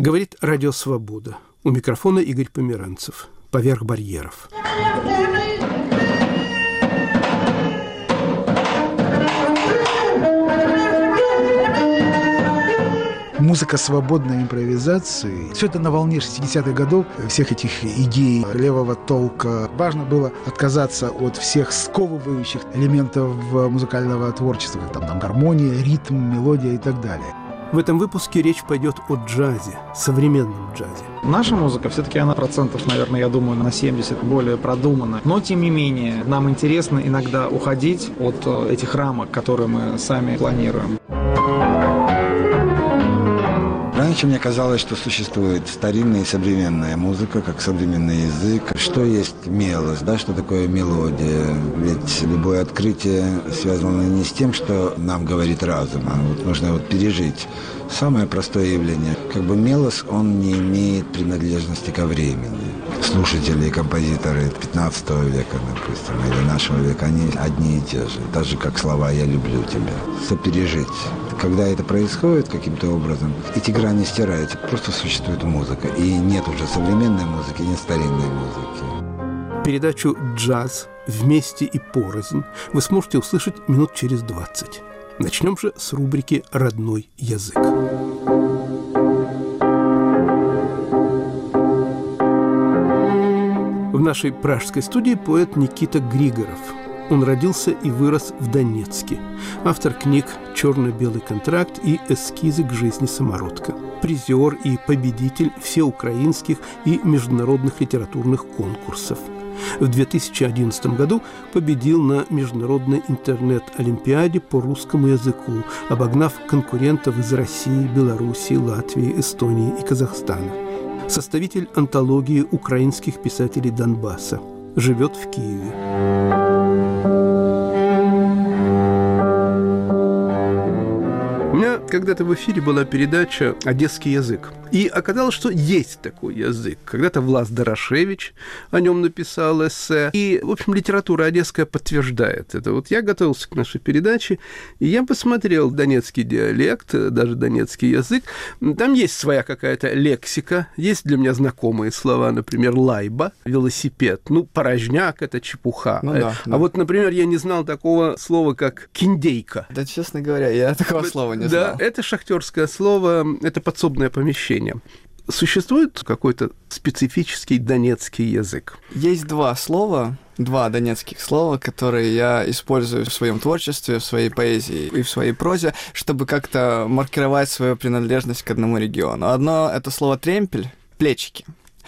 Говорит Радио Свобода. У микрофона Игорь Померанцев. Поверх барьеров. Музыка свободной импровизации. Все это на волне 60-х годов, всех этих идей левого толка. Важно было отказаться от всех сковывающих элементов музыкального творчества, как там гармония, ритм, мелодия и так далее. В этом выпуске речь пойдет о джазе, современном джазе. Наша музыка, все-таки она процентов, наверное, я думаю, на 70 более продумана. Но, тем не менее, нам интересно иногда уходить от этих рамок, которые мы сами планируем. Раньше мне казалось, что существует старинная и современная музыка, как современный язык. Что есть мелость, да, что такое мелодия? Ведь любое открытие связано не с тем, что нам говорит разум, а вот нужно пережить. Самое простое явление. Как бы мелос, он не имеет принадлежности ко времени. Слушатели и композиторы 15 века, допустим, или нашего века, они одни и те же. Так же, как слова «я люблю тебя». Сопережить. Когда это происходит каким-то образом, эти грани стираются. Просто существует музыка. И нет уже современной музыки, нет старинной музыки. Передачу «Джаз. Вместе и порознь» вы сможете услышать минут через 20. Начнем же с рубрики «Родной язык». В нашей пражской студии поэт Никита Григоров. Он родился и вырос в Донецке. Автор книг «Черно-белый контракт» и «Эскизы к жизни самородка». Призер и победитель всеукраинских и международных литературных конкурсов. В 2011 году победил на международной интернет-олимпиаде по русскому языку, обогнав конкурентов из России, Белоруссии, Латвии, Эстонии и Казахстана. Составитель антологии украинских писателей Донбасса. Живет в Киеве. У меня когда-то в эфире была передача «Одесский язык». И оказалось, что есть такой язык. Когда-то Влас Дорошевич о нем написал эссе. И, в общем, литература одесская подтверждает это. Вот я готовился к нашей передаче, и я посмотрел донецкий диалект, даже донецкий язык. Там есть своя какая-то лексика, есть для меня знакомые слова, например, лайба, велосипед. Ну, порожняк – это чепуха. Ну, да, а вот, например, я не знал такого слова, как киндейка. Да, честно говоря, я такого слова не знал. Да, это шахтерское слово, это подсобное помещение. Существует какой-то специфический донецкий язык? Есть два донецких слова, которые я использую в своем творчестве, в своей поэзии и в своей прозе, чтобы как-то маркировать свою принадлежность к одному региону. Одно — это слово «тремпель», плечики.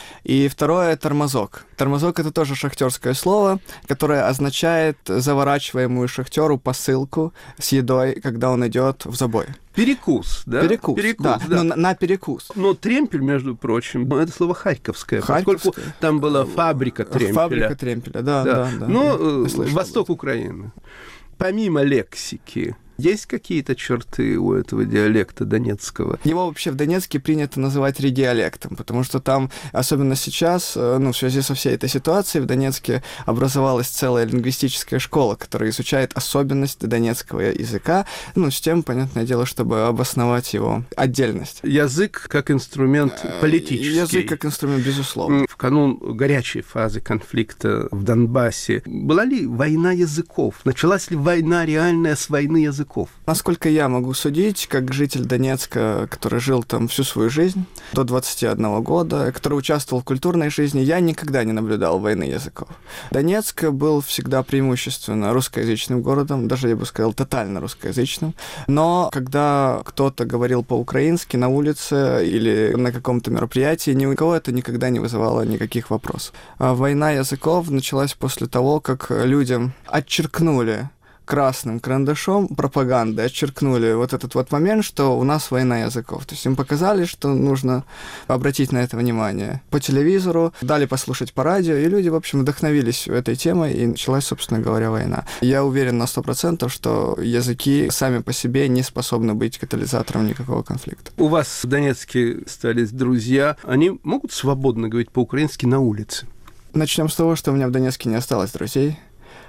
И второе — тормозок. Тормозок — это тоже шахтерское слово, которое означает заворачиваемую шахтеру посылку с едой, когда он идет в забой. Перекус, да? Перекус, да. Да. Но на перекус. Но тремпель, между прочим, это слово харьковское, поскольку там была фабрика тремпеля. Фабрика тремпеля, да. Ну, восток Украины. Помимо лексики, есть какие-то черты у этого диалекта донецкого? Его вообще в Донецке принято называть региалектом, потому что там, особенно сейчас, в связи со всей этой ситуацией, в Донецке образовалась целая лингвистическая школа, которая изучает особенности донецкого языка, с тем, понятное дело, чтобы обосновать его отдельность. Язык как инструмент политический. Язык как инструмент, безусловно. В канун горячей фазы конфликта в Донбассе была ли война языков? Началась ли война реальная с войны языков? Насколько я могу судить, как житель Донецка, который жил там всю свою жизнь, до 21 года, который участвовал в культурной жизни, я никогда не наблюдал войны языков. Донецк был всегда преимущественно русскоязычным городом, даже, я бы сказал, тотально русскоязычным. Но когда кто-то говорил по-украински на улице или на каком-то мероприятии, ни у кого это никогда не вызывало никаких вопросов. А война языков началась после того, как людям отчеркнули красным карандашом пропаганды, отчеркнули вот этот вот момент, что у нас война языков. То есть им показали, что нужно обратить на это внимание по телевизору, дали послушать по радио, и люди, в общем, вдохновились этой темой, и началась, собственно говоря, война. Я уверен на 100%, что языки сами по себе не способны быть катализатором никакого конфликта. У вас в Донецке остались друзья. Они могут свободно говорить по-украински на улице? Начнем с того, что у меня в Донецке не осталось друзей.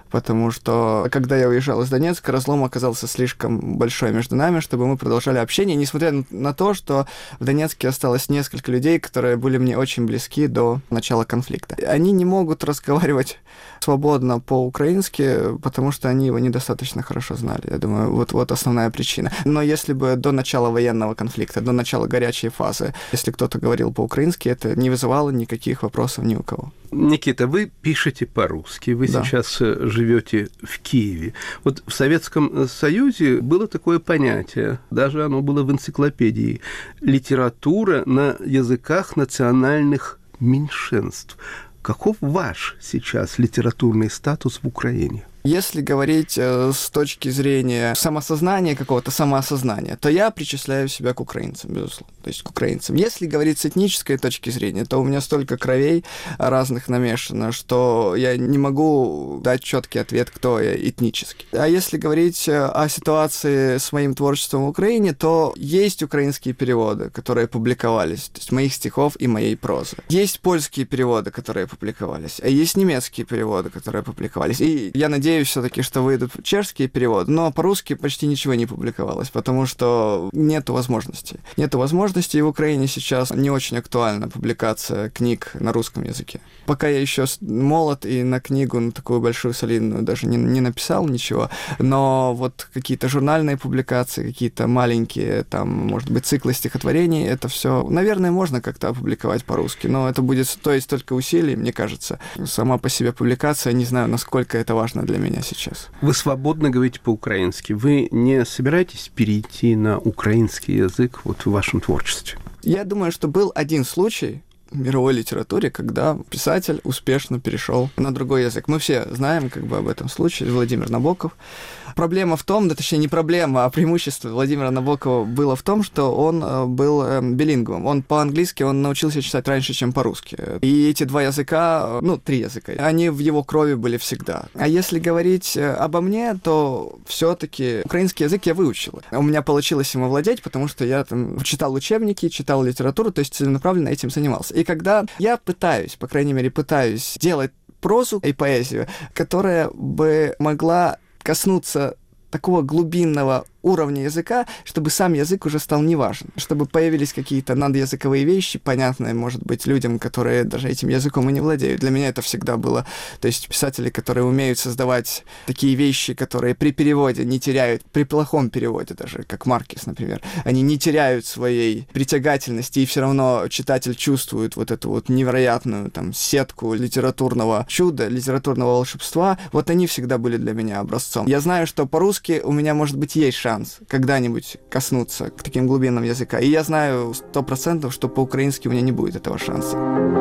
потому что, когда я уезжал из Донецка, разлом оказался слишком большой между нами, чтобы мы продолжали общение, несмотря на то, что в Донецке осталось несколько людей, которые были мне очень близки до начала конфликта. Они не могут разговаривать свободно по-украински, потому что они его недостаточно хорошо знали. Я думаю, вот основная причина. Но если бы до начала военного конфликта, до начала горячей фазы, если кто-то говорил по-украински, это не вызывало никаких вопросов ни у кого. Никита, вы пишете по-русски, вы сейчас живете в Киеве. Вот в Советском Союзе было такое понятие, даже оно было в энциклопедии, литература на языках национальных меньшинств. Каков ваш сейчас литературный статус в Украине? Если говорить с точки зрения самосознания, какого-то самоосознания, то я причисляю себя к украинцам, безусловно. То есть к украинцам. Если говорить с этнической точки зрения, то у меня столько кровей разных намешано, что я не могу дать четкий ответ, кто я этнически. А если говорить о ситуации с моим творчеством в Украине, то есть украинские переводы, которые публиковались, то есть моих стихов и моей прозы. Есть польские переводы, которые публиковались, а есть немецкие переводы, которые публиковались. И я надеюсь, все-таки, что выйдут чешские переводы, но по-русски почти ничего не публиковалось, потому что нету возможностей. Нету возможностей, и в Украине сейчас не очень актуальна публикация книг на русском языке. Пока я еще молод и на книгу, на такую большую, солидную, даже не написал ничего, но вот какие-то журнальные публикации, какие-то маленькие, там, может быть, циклы стихотворений, это все, наверное, можно как-то опубликовать по-русски, но это будет стоить столько усилий, мне кажется. Сама по себе публикация, не знаю, насколько это важно для меня сейчас. Вы свободно говорите по-украински. Вы не собираетесь перейти на украинский язык вот в вашем творчестве? Я думаю, что был один случай в мировой литературе, когда писатель успешно перешел на другой язык. Мы все знаем об этом случае, Владимир Набоков. Проблема в том, точнее не проблема, а преимущество Владимира Набокова было в том, что он был билингвом. Он по-английски научился читать раньше, чем по-русски. И эти два языка, 3 языка, они в его крови были всегда. А если говорить обо мне, то все-таки украинский язык я выучил. У меня получилось им овладеть, потому что я читал учебники, читал литературу, то есть целенаправленно этим занимался. И когда я пытаюсь, по крайней мере, делать прозу и поэзию, которая бы могла коснуться такого глубинного уровня языка, чтобы сам язык уже стал неважен, чтобы появились какие-то надязыковые вещи, понятные, может быть, людям, которые даже этим языком и не владеют. Для меня это всегда было. То есть писатели, которые умеют создавать такие вещи, которые при переводе не теряют, при плохом переводе даже, как Маркес, например, они не теряют своей притягательности, и все равно читатель чувствует вот эту вот невероятную сетку литературного чуда, литературного волшебства. Вот они всегда были для меня образцом. Я знаю, что по-русски у меня, может быть, есть шанс когда-нибудь коснуться к таким глубинам языка. И я знаю 100%, что по-украински у меня не будет этого шанса.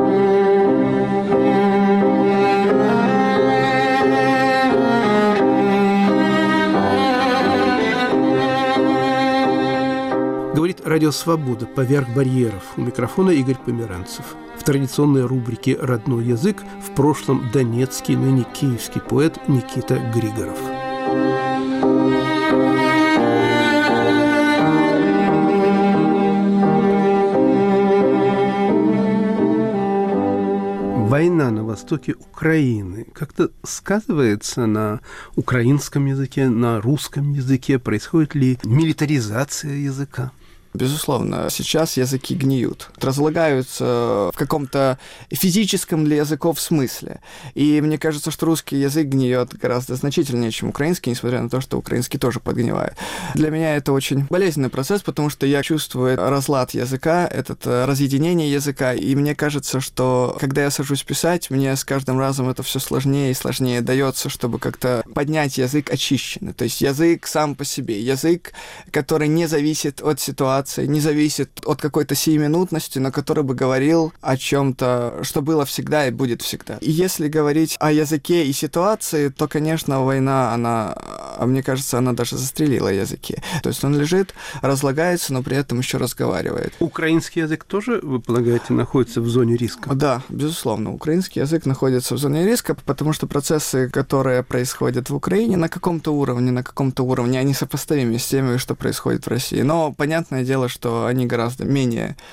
Говорит «Радио Свобода. Поверх барьеров». У микрофона Игорь Померанцев. В традиционной рубрике «Родной язык» в прошлом донецкий, ныне киевский поэт Никита Григоров. Война на востоке Украины как-то сказывается на украинском языке, на русском языке? Происходит ли милитаризация языка? Безусловно, сейчас языки гниют, разлагаются в каком-то физическом для языков смысле. И мне кажется, что русский язык гниет гораздо значительнее, чем украинский, несмотря на то, что украинский тоже подгнивает. Для меня это очень болезненный процесс, потому что я чувствую разлад языка, разъединение языка, и мне кажется, что когда я сажусь писать, мне с каждым разом это все сложнее и сложнее дается, чтобы как-то поднять язык очищенный. То есть язык сам по себе, язык, который не зависит от ситуации, не зависит от какой-то сиюминутности, но который бы говорил о чем-то, что было всегда и будет всегда. И если говорить о языке и ситуации, то, конечно, война, мне кажется, она даже застрелила языки. То есть он лежит, разлагается, но при этом еще разговаривает. Украинский язык тоже, вы полагаете, находится в зоне риска? Да, безусловно. Украинский язык находится в зоне риска, потому что процессы, которые происходят в Украине на каком-то уровне, они сопоставимы с теми, что происходит в России. Но, понятное дело, что они гораздо менее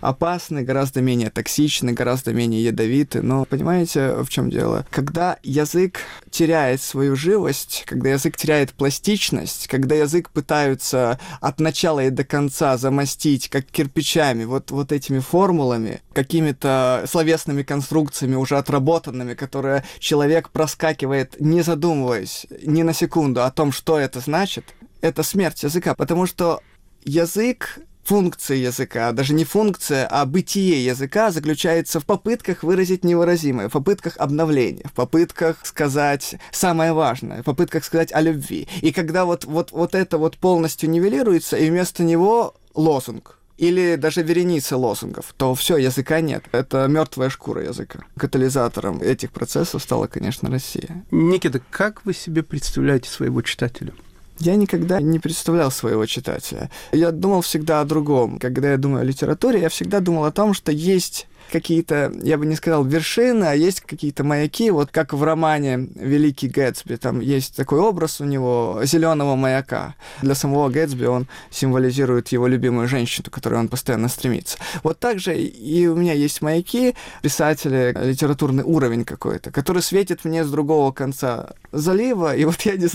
опасный, гораздо менее токсичный, гораздо менее ядовитый. Но понимаете, в чем дело? Когда язык теряет свою живость, когда язык теряет пластичность, когда язык пытаются от начала и до конца замостить, как кирпичами, вот этими формулами, какими-то словесными конструкциями, уже отработанными, которые человек проскакивает, не задумываясь ни на секунду о том, что это значит, это смерть языка, потому что язык, функция языка, даже не функция, а бытие языка заключается в попытках выразить невыразимое, в попытках обновления, в попытках сказать самое важное, в попытках сказать о любви. И когда вот это вот полностью нивелируется, и вместо него лозунг, или даже вереница лозунгов, то все, языка нет. Это мертвая шкура языка. Катализатором этих процессов стала, конечно, Россия. Никита, как вы себе представляете своего читателя? Я никогда не представлял своего читателя. Я думал всегда о другом. Когда я думаю о литературе, я всегда думал о том, что есть какие-то, я бы не сказал вершины, а есть какие-то маяки, вот как в романе «Великий Гэтсби», там есть такой образ у него зеленого маяка. Для самого Гэтсби он символизирует его любимую женщину, к которой он постоянно стремится. Вот так же и у меня есть маяки, писатели, литературный уровень какой-то, который светит мне с другого конца залива, и вот я не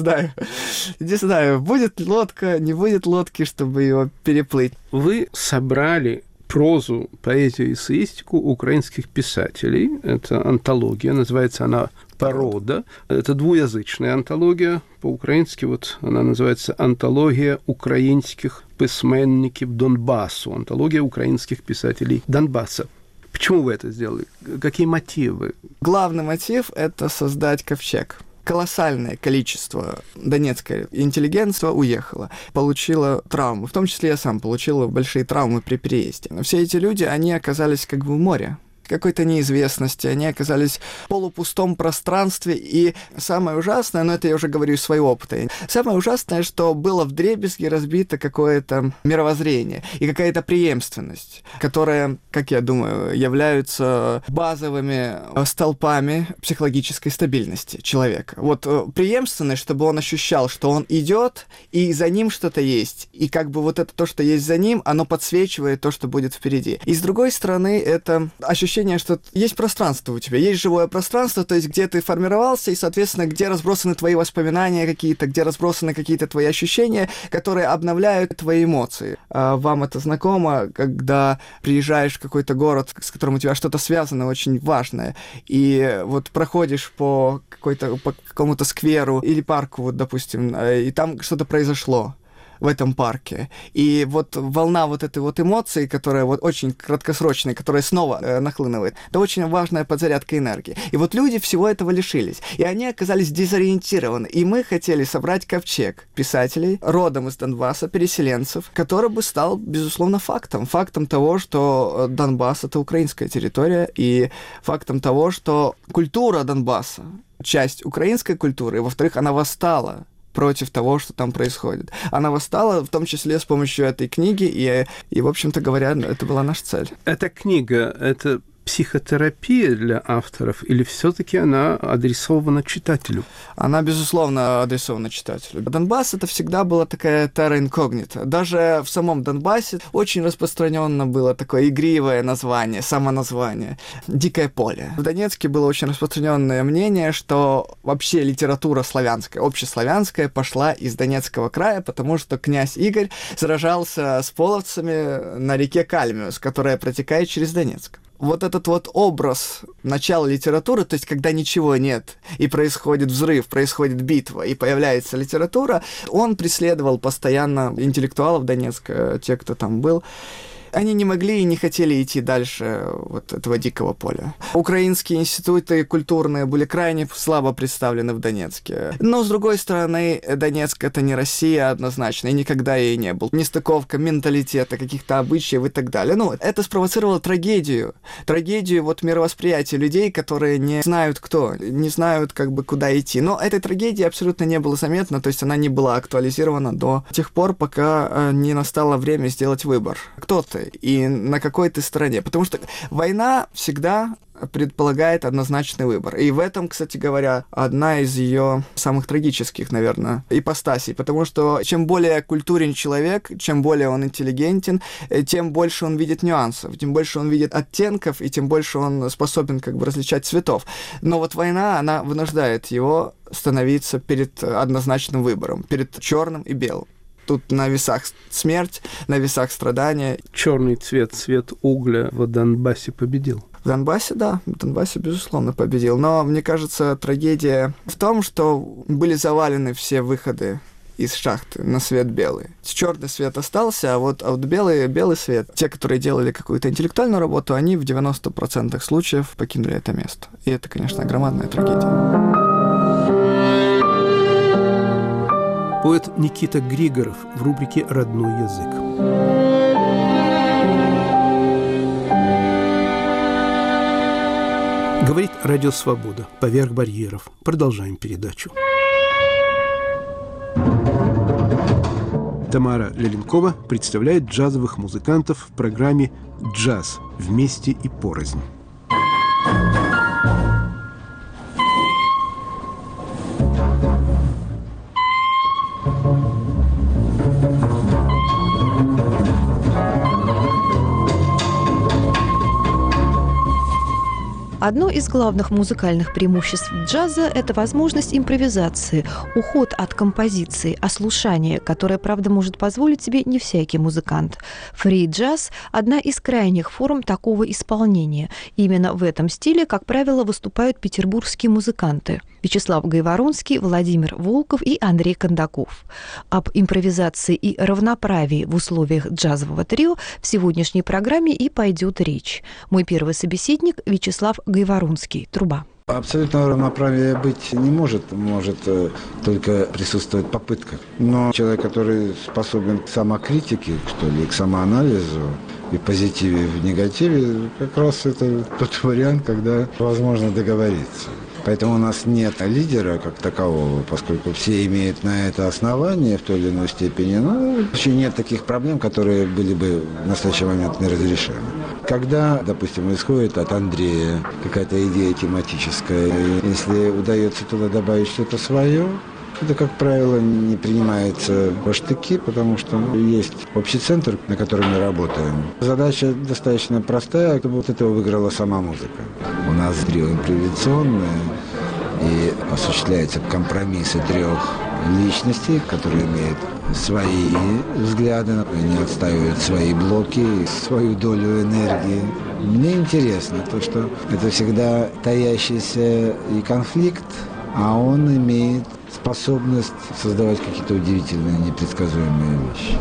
знаю, будет лодка, не будет лодки, чтобы ее переплыть. Вы собрали прозу, поэзию, эссеистику украинских писателей. Это антология, называется она «Порода». Это двуязычная антология. По-украински вот она называется «Антология украинских письменников Донбассу». Антология украинских писателей Донбасса. Почему вы это сделали? Какие мотивы? Главный мотив – это создать ковчег. Колоссальное количество донецкой интеллигенции уехало, получило травмы. В том числе я сам получил большие травмы при переезде. Но все эти люди, они оказались как бы в море, какой-то неизвестности, они оказались в полупустом пространстве, и самое ужасное, но это я уже говорю из своего опыта, самое ужасное, что было вдребезги разбито какое-то мировоззрение и какая-то преемственность, которая, как я думаю, являются базовыми столпами психологической стабильности человека. Вот преемственность, чтобы он ощущал, что он идет, и за ним что-то есть, и как бы вот это то, что есть за ним, оно подсвечивает то, что будет впереди. И с другой стороны, это ощущение, что есть пространство у тебя, есть живое пространство, то есть где ты формировался, и, соответственно, где разбросаны твои воспоминания какие-то, где разбросаны какие-то твои ощущения, которые обновляют твои эмоции. Вам это знакомо, когда приезжаешь в какой-то город, с которым у тебя что-то связано очень важное, и вот проходишь по какому-то скверу или парку, вот, допустим, и там что-то произошло в этом парке. И вот волна вот этой вот эмоции, которая вот очень краткосрочная, которая снова нахлынывает, это очень важная подзарядка энергии. И вот люди всего этого лишились. И они оказались дезориентированы. И мы хотели собрать ковчег писателей, родом из Донбасса, переселенцев, который бы стал, безусловно, фактом. Фактом того, что Донбасс — это украинская территория, и фактом того, что культура Донбасса, часть украинской культуры, и, во-вторых, она восстала против того, что там происходит. Она восстала, в том числе с помощью этой книги, и в общем-то говоря, это была наша цель. Эта книга, это психотерапия для авторов, или все-таки она адресована читателю? Она, безусловно, адресована читателю. Донбасс — это всегда была такая terra incognita. Даже в самом Донбассе очень распространенно было такое игривое название, самоназвание — «Дикое поле». В Донецке было очень распространенное мнение, что вообще литература славянская, общеславянская, пошла из Донецкого края, потому что князь Игорь сражался с половцами на реке Кальмиус, которая протекает через Донецк. Вот этот вот образ начала литературы, то есть когда ничего нет, и происходит взрыв, происходит битва, и появляется литература, он преследовал постоянно интеллектуалов Донецка, те, кто там был. Они не могли и не хотели идти дальше вот этого дикого поля. Украинские институты культурные были крайне слабо представлены в Донецке. Но, с другой стороны, Донецк — это не Россия однозначно, и никогда ей не был. Нестыковка менталитета, каких-то обычаев и так далее. Ну, это спровоцировало трагедию вот мировосприятия людей, которые не знают кто, не знают как бы куда идти. Но этой трагедии абсолютно не было заметно, то есть она не была актуализирована до тех пор, пока не настало время сделать выбор. Кто ты? и на какой ты стороне. Потому что война всегда предполагает однозначный выбор. И в этом, кстати говоря, одна из ее самых трагических, наверное, ипостасей. Потому что чем более культурен человек, чем более он интеллигентен, тем больше он видит нюансов, тем больше он видит оттенков, и тем больше он способен как бы различать цветов. Но вот война, она вынуждает его становиться перед однозначным выбором, перед черным и белым. Тут на весах смерть, на весах страдания. Черный цвет, цвет угля в Донбассе победил. В Донбассе, да, в Донбассе, безусловно, победил. Но, мне кажется, трагедия в том, что были завалены все выходы из шахты на свет белый. Черный свет остался, а вот белый свет, те, которые делали какую-то интеллектуальную работу, они в 90% случаев покинули это место. И это, конечно, громадная трагедия. Поэт Никита Григоров в рубрике «Родной язык». Говорит Радио Свобода. Поверх барьеров. Продолжаем передачу. Тамара Леленкова представляет джазовых музыкантов в программе «Джаз. Вместе и порознь». Одно из главных музыкальных преимуществ джаза – это возможность импровизации, уход от композиции, ослушание, которое, правда, может позволить себе не всякий музыкант. Фри-джаз – одна из крайних форм такого исполнения. Именно в этом стиле, как правило, выступают петербургские музыканты – Вячеслав Гайворонский, Владимир Волков и Андрей Кондаков. Об импровизации и равноправии в условиях джазового трио в сегодняшней программе и пойдет речь. Мой первый собеседник – Вячеслав Гайворонский, труба. Абсолютного равноправия быть не может только присутствовать попытка. Но человек, который способен к самокритике, что ли, к самоанализу, и в позитиве, и в негативе, как раз это тот вариант, когда возможно договориться. Поэтому у нас нет лидера как такового, поскольку все имеют на это основание в той или иной степени. Но вообще нет таких проблем, которые были бы в настоящий момент неразрешимы. Когда, допустим, исходит от Андрея какая-то идея тематическая, если удается туда добавить что-то свое, это, как правило, не принимается в штыки, потому что есть общий центр, на котором мы работаем. Задача достаточно простая, чтобы вот этого выиграла сама музыка. У нас трио импровизационное, и осуществляется компромиссы трех личностей, которые имеют свои взгляды, они отстаивают свои блоки, свою долю энергии. Мне интересно то, что это всегда таящийся и конфликт, а он имеет способность создавать какие-то удивительные, непредсказуемые вещи.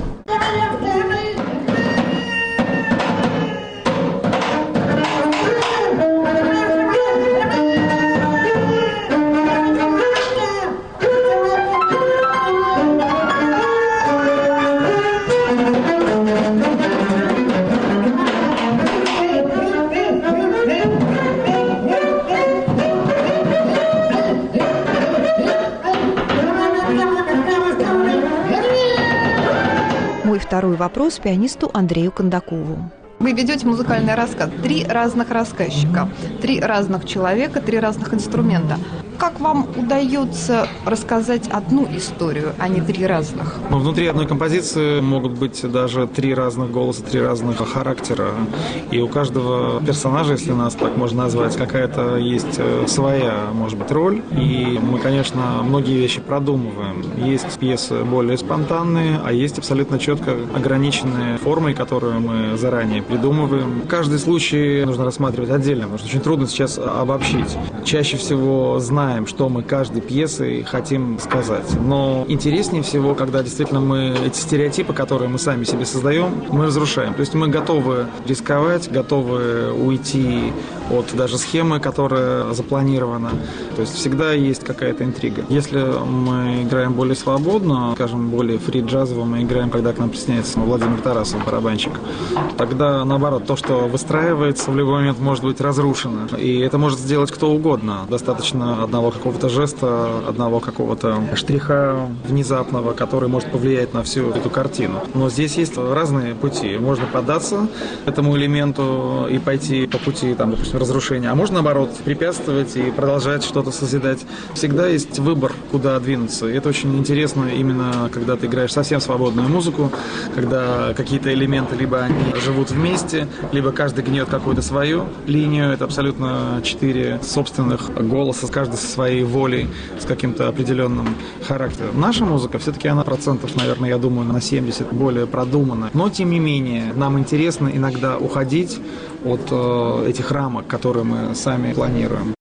Второй вопрос пианисту Андрею Кондакову. Вы ведете музыкальный рассказ. 3 разных рассказчика, 3 разных человека, 3 разных инструмента. Как вам удается рассказать одну историю, а не 3 разных? Но внутри одной композиции могут быть даже 3 разных голоса, 3 разных характера. И у каждого персонажа, если нас так можно назвать, какая-то есть своя, может быть, роль. И мы, конечно, многие вещи продумываем. Есть пьесы более спонтанные, а есть абсолютно четко ограниченные формой, которую мы заранее придумываем. Каждый случай нужно рассматривать отдельно, потому что очень трудно сейчас обобщить. Чаще всего знаем, что мы каждой пьесой хотим сказать. Но интереснее всего, когда действительно мы эти стереотипы, которые мы сами себе создаем, мы разрушаем. То есть мы готовы рисковать, готовы уйти от даже схемы, которая запланирована. То есть всегда есть какая-то интрига. Если мы играем более свободно, скажем, более фри-джазово, мы играем, когда к нам присоединяется Владимир Тарасов, барабанщик, тогда, наоборот, то, что выстраивается, в любой момент может быть разрушено. И это может сделать кто угодно. Достаточно одного одного какого-то жеста, одного какого-то штриха внезапного, который может повлиять на всю эту картину. Но здесь есть разные пути. Можно поддаться этому элементу и пойти по пути, там, допустим, разрушения, а можно, наоборот, препятствовать и продолжать что-то созидать. Всегда есть выбор, куда двинуться. И это очень интересно именно, когда ты играешь совсем свободную музыку, когда какие-то элементы либо они живут вместе, либо каждый гнет какую-то свою линию. Это абсолютно 4 собственных голоса, каждый со своей волей, с каким-то определенным характером. Наша музыка, все-таки она процентов, наверное, я думаю, на 70 более продумана. Но, тем не менее, нам интересно иногда уходить от этих рамок, которые мы сами планируем.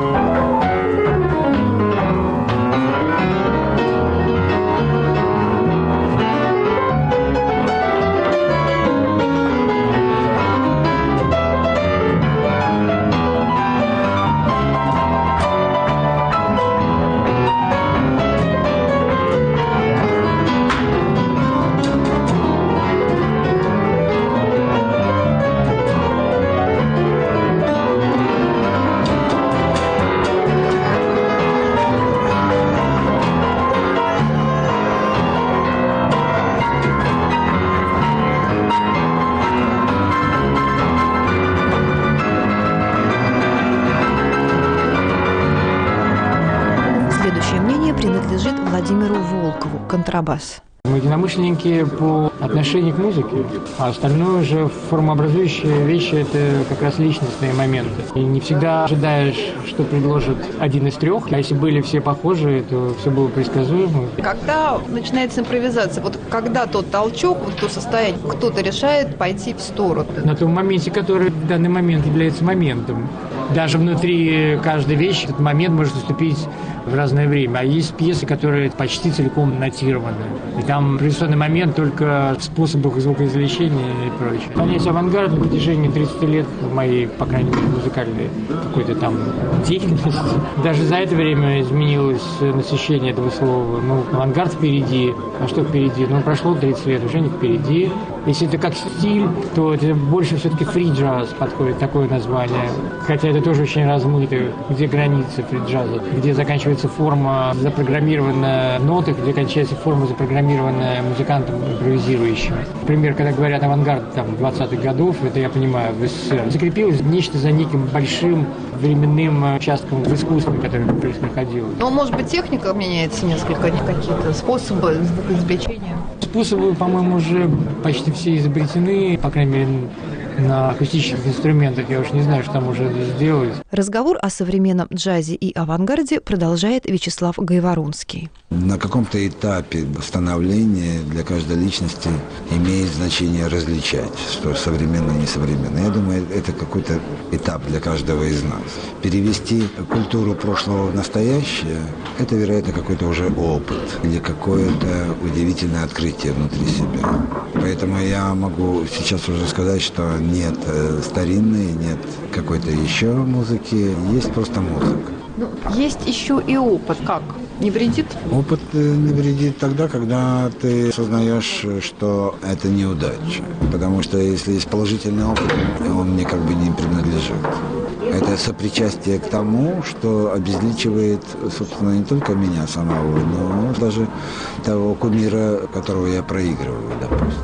Владимиру Волкову, контрабас. Мы единомышленники по отношению к музыке, а остальное уже формообразующие вещи – это как раз личностные моменты. И не всегда ожидаешь, что предложит один из трех, а если были все похожие, то все было предсказуемо. Когда начинается импровизация, вот когда тот толчок, вот то состояние, кто-то решает пойти в сторону. На том моменте, который в данный момент является моментом. Даже внутри каждой вещи этот момент может наступить в разное время. А есть пьесы, которые почти целиком нотированы. И там импровизационный момент только в способах звукоизвлечения и прочее. Понятие авангарда на протяжении 30 лет моей, по крайней мере, музыкальной какой-то там деятельности. Даже за это время изменилось насыщение этого слова. Ну, авангард впереди. А что впереди? Ну, прошло 30 лет, уже не впереди. Если это как стиль, то это больше все-таки фри-джаз подходит, такое название. Хотя это тоже очень размыто. Где границы фри-джаза? Где заканчивается форма, запрограммированная ноты, где кончается форма, запрограммированная музыкантом импровизирующим. Например, когда говорят авангард там 20-х годов, это я понимаю, в СССР, закрепилось нечто за неким большим временным участком в искусстве, которое происходило. Но, может быть, техника меняется несколько, какие-то способы звукоизвлечения? Способы, по-моему, уже почти все изобретены, по крайней мере, на акустических инструментах. Я уж не знаю, что там уже сделать. Разговор о современном джазе и авангарде продолжает Вячеслав Гайворонский. На каком-то этапе становления для каждой личности имеет значение различать, что современно и несовременно. Я думаю, это какой-то этап для каждого из нас. Перевести культуру прошлого в настоящее – это, вероятно, какой-то уже опыт или какое-то удивительное открытие внутри себя. Поэтому я могу сейчас уже сказать, что нет старинной, нет какой-то еще музыки, есть просто музыка. Ну, есть еще и опыт. Как? Не вредит? Опыт не вредит тогда, когда ты осознаешь, что это неудача. Потому что если есть положительный опыт, он мне как бы не принадлежит. Это сопричастие к тому, что обезличивает, собственно, не только меня самого, но даже того кумира, которого я проигрываю, допустим.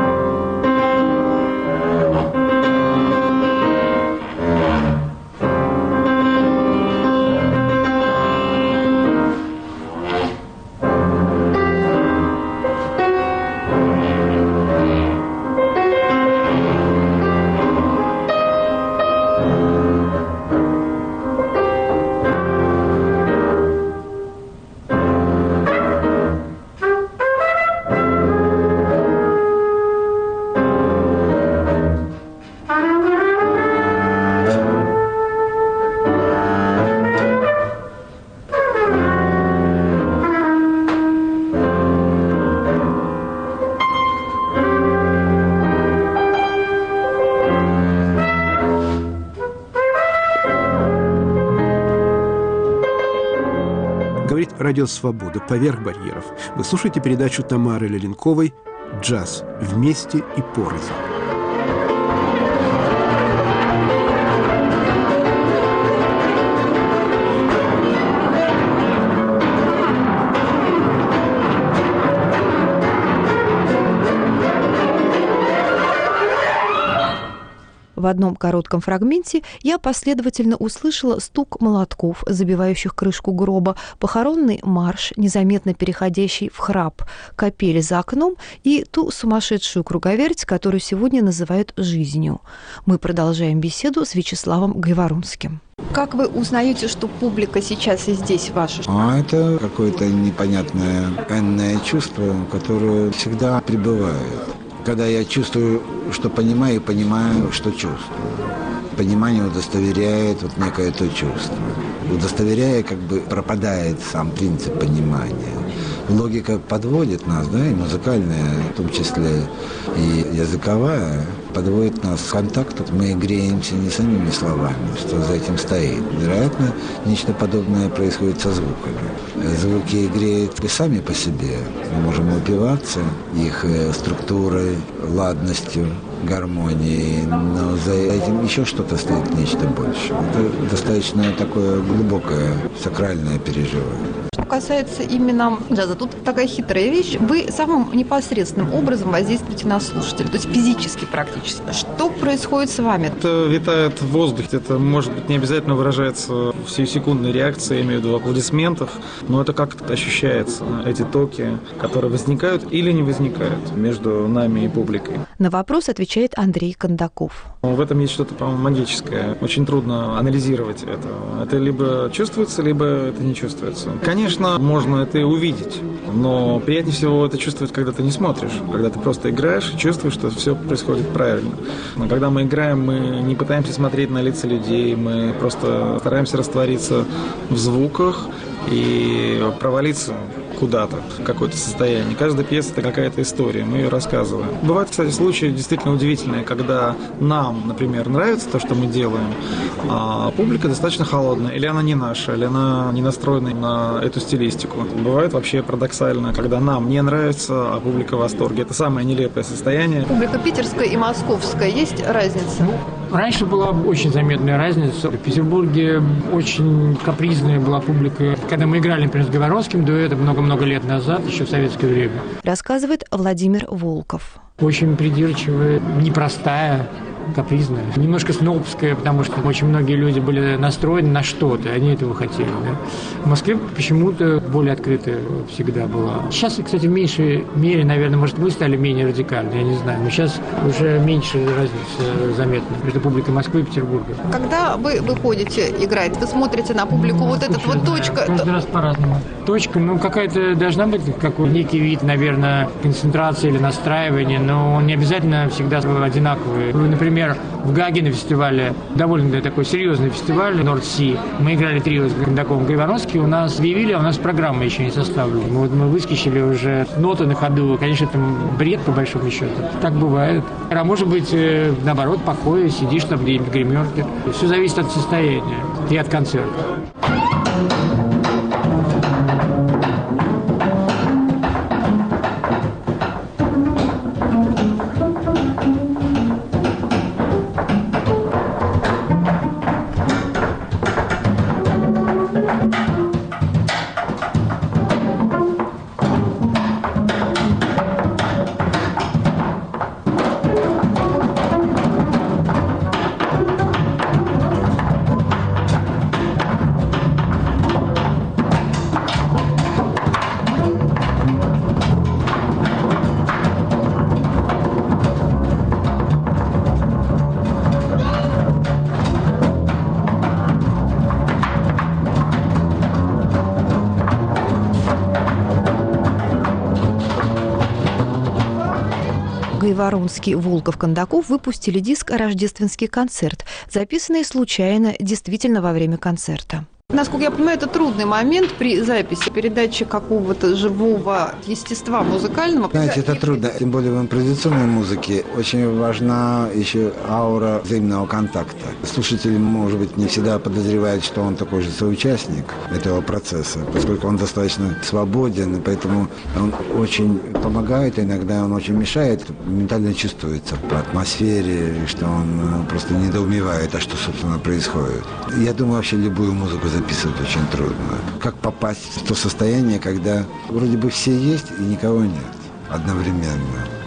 Радио «Свобода. Поверх барьеров». Вы слушаете передачу Тамары Леленковой «Джаз. Вместе и порознь». одном коротком фрагменте я последовательно услышала стук молотков, забивающих крышку гроба, похоронный марш, незаметно переходящий в храп, капели за окном и ту сумасшедшую круговерть, которую сегодня называют жизнью. Мы продолжаем беседу с Вячеславом Гайворонским. Как вы узнаете, что публика сейчас и здесь ваша? Это какое-то непонятное энное чувство, которое всегда пребывает. Когда я чувствую, что понимаю, и понимаю, что чувствую. Понимание удостоверяет некое то чувство. Удостоверяя, пропадает сам принцип понимания. Логика подводит нас, и музыкальная, в том числе и языковая, подводит нас к контакту. Мы греемся не самими словами, что за этим стоит. Вероятно, нечто подобное происходит со звуками. Звуки греют и сами по себе. Мы можем упиваться их структурой, ладностью, гармонией, но за этим еще что-то стоит, нечто большее. Это достаточно такое глубокое, сакральное переживание. Что касается именно джаза, тут такая хитрая вещь. Вы самым непосредственным образом воздействуете на слушателя, то есть физически практически. Что происходит с вами? Это витает в воздухе. Это, может быть, не обязательно выражается в сиюсекундной реакции, я имею в виду в аплодисментах, но это как-то ощущается. Эти токи, которые возникают или не возникают между нами и публикой. На вопрос отвечает Андрей Кондаков. В этом есть что-то, по-моему, магическое. Очень трудно анализировать это. Это либо чувствуется, либо это не чувствуется. Конечно, можно это и увидеть, но приятнее всего это чувствовать, когда ты не смотришь, когда ты просто играешь и чувствуешь, что все происходит правильно. Но когда мы играем, мы не пытаемся смотреть на лица людей, мы просто стараемся раствориться в звуках и провалиться куда-то, в какое-то состояние. Каждая пьеса – это какая-то история, мы ее рассказываем. Бывают, кстати, случаи действительно удивительные, когда нам, например, нравится то, что мы делаем, а публика достаточно холодная, или она не наша, или она не настроена на эту стилистику. Бывает вообще парадоксально, когда нам не нравится, а публика в восторге. Это самое нелепое состояние. Публика питерская и московская, есть разница? Раньше была очень заметная разница. В Петербурге очень капризная была публика. Когда мы играли, например, с Гайворонским дуэтом много-много лет назад, еще в советское время. Рассказывает Владимир Волков. Очень придирчивая, непростая, капризная, немножко снобская, потому что очень многие люди были настроены на что-то, они этого хотели. Да? В Москве почему-то более открытая всегда была. Сейчас, кстати, в меньшей мере, наверное, может, мы стали менее радикальны, я не знаю, но сейчас уже меньше разница заметна между публикой Москвы и Петербурга. Когда вы выходите играть, вы смотрите на публику, вот этот вот точка... Каждый раз по-разному. Точка, какая-то должна быть, как некий вид, наверное, концентрации или настраивания, но не обязательно всегда одинаковые. Например, в Гаге на фестивале, довольно такой серьезный фестиваль, North Sea, мы играли трио с Кондаковым, Гайворонским, у нас объявили, а у нас программа еще не составлена. Мы выскочили уже ноты на ходу, конечно, это бред по большому счету. Так бывает. А может быть, наоборот, покой, сидишь там где-нибудь в гримерке. Все зависит от состояния и от концерта. Гайворонский, Волков, Кондаков выпустили диск «Рождественский концерт», записанный случайно, действительно во время концерта. Насколько я понимаю, это трудный момент при записи, передаче какого-то живого естества музыкального. Знаете, это трудно. Тем более в импровизационной музыке очень важна еще аура взаимного контакта. Слушатель, может быть, не всегда подозревает, что он такой же соучастник этого процесса, поскольку он достаточно свободен, и поэтому он очень помогает, иногда он очень мешает. Ментально чувствуется по атмосфере, что он просто недоумевает, а что, собственно, происходит. Я думаю, вообще любую музыку записывать очень трудно. Как попасть в то состояние, когда вроде бы все есть и никого нет одновременно.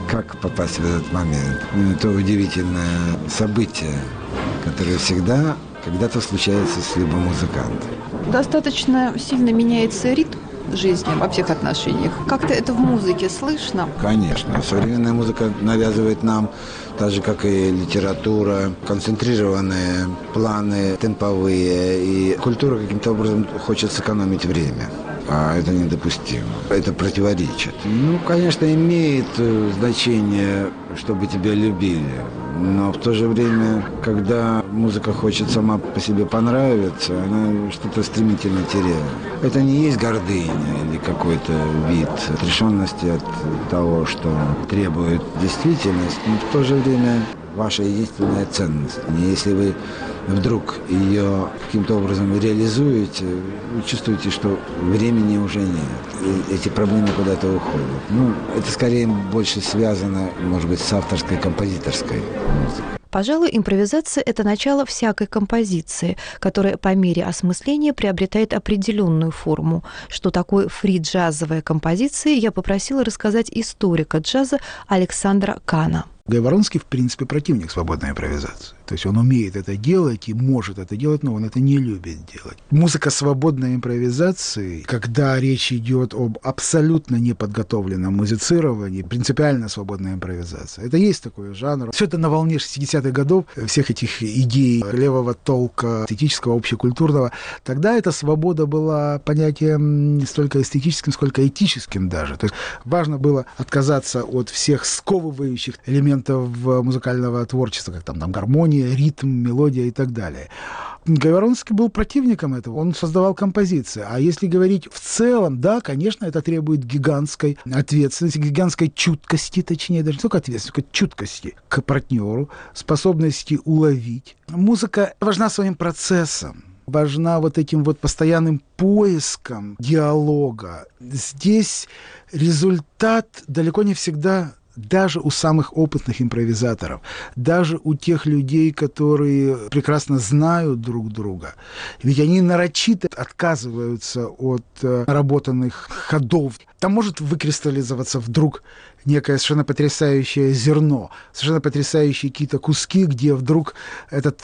как попасть в этот момент. Это удивительное событие, которое всегда когда-то случается с любым музыкантом. Достаточно сильно меняется ритм жизни во всех отношениях. Как-то это в музыке слышно? Конечно. Современная музыка навязывает нам, так же, как и литература, концентрированные планы, темповые. И культура каким-то образом хочет сэкономить время. А это недопустимо. Это противоречит. Конечно, имеет значение, чтобы тебя любили. Но в то же время, когда музыка хочет сама по себе понравиться, она что-то стремительно теряет. Это не есть гордыня или какой-то вид отрешенности от того, что требует действительность, но в то же время ваша единственная ценность. И если вы вдруг ее каким-то образом реализуете, вы чувствуете, что времени уже нет. И эти проблемы куда-то уходят. Это скорее больше связано, может быть, с авторской, композиторской музыкой. Пожалуй, импровизация – это начало всякой композиции, которая по мере осмысления приобретает определенную форму. Что такое фри-джазовая композиция, я попросила рассказать историка джаза Александра Кана. Гай Воронский, в принципе, противник свободной импровизации. То есть он умеет это делать и может это делать, но он это не любит делать. Музыка свободной импровизации, когда речь идет об абсолютно неподготовленном музицировании, принципиально свободная импровизация. Это есть такой жанр. Все это на волне 60-х годов, всех этих идей левого толка, эстетического, общекультурного. Тогда эта свобода была понятием не столько эстетическим, сколько этическим даже. То есть важно было отказаться от всех сковывающих элементов музыкального творчества, как там гармония, ритм, мелодия и так далее. Гай Воронский был противником этого, он создавал композиции. А если говорить в целом, да, конечно, это требует гигантской ответственности, гигантской чуткости, точнее, даже не только ответственности, только чуткости к партнеру, способности уловить. Музыка важна своим процессом, важна вот этим вот постоянным поиском диалога. Здесь результат далеко не всегда даже у самых опытных импровизаторов, даже у тех людей, которые прекрасно знают друг друга. Ведь они нарочито отказываются от наработанных ходов. Там может выкристаллизоваться вдруг некое совершенно потрясающее зерно, совершенно потрясающие какие-то куски, где вдруг этот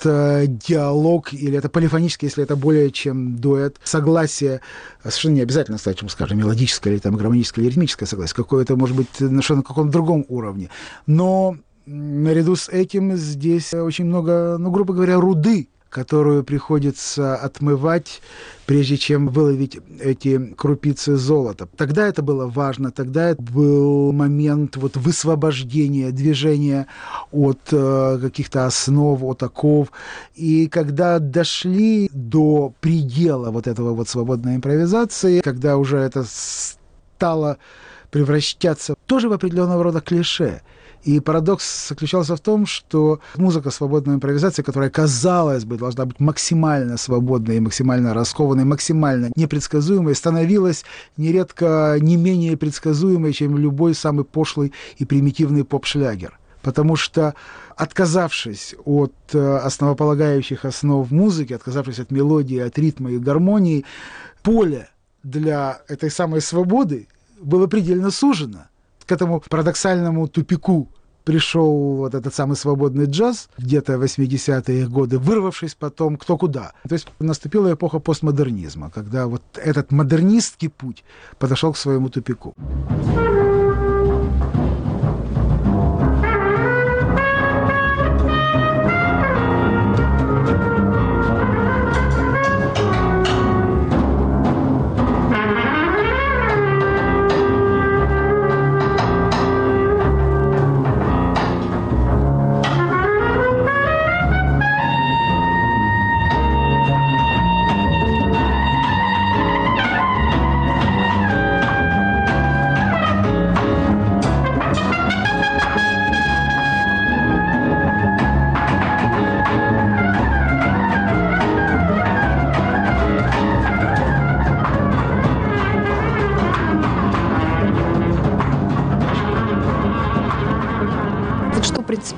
диалог, или это полифонический, если это более чем дуэт, согласие, совершенно не обязательно, кстати, скажем, мелодическое или там гармоническое или ритмическое согласие, какое-то, может быть, на каком-то другом уровне. Но наряду с этим здесь очень много, грубо говоря, руды, которую приходится отмывать, прежде чем выловить эти крупицы золота. Тогда это было важно, тогда это был момент высвобождения, движения от каких-то основ, от оков. И когда дошли до предела этого свободной импровизации, когда уже это стало превращаться тоже в определенного рода клише. И парадокс заключался в том, что музыка свободной импровизации, которая, казалось бы, должна быть максимально свободной, максимально раскованной, максимально непредсказуемой, становилась нередко не менее предсказуемой, чем любой самый пошлый и примитивный поп-шлягер. Потому что, отказавшись от основополагающих основ музыки, отказавшись от мелодии, от ритма и гармонии, поле для этой самой свободы было предельно сужено. К этому парадоксальному тупику пришел этот самый свободный джаз где-то в 80-е годы, вырвавшись потом кто куда. То есть наступила эпоха постмодернизма, когда этот модернистский путь подошел к своему тупику.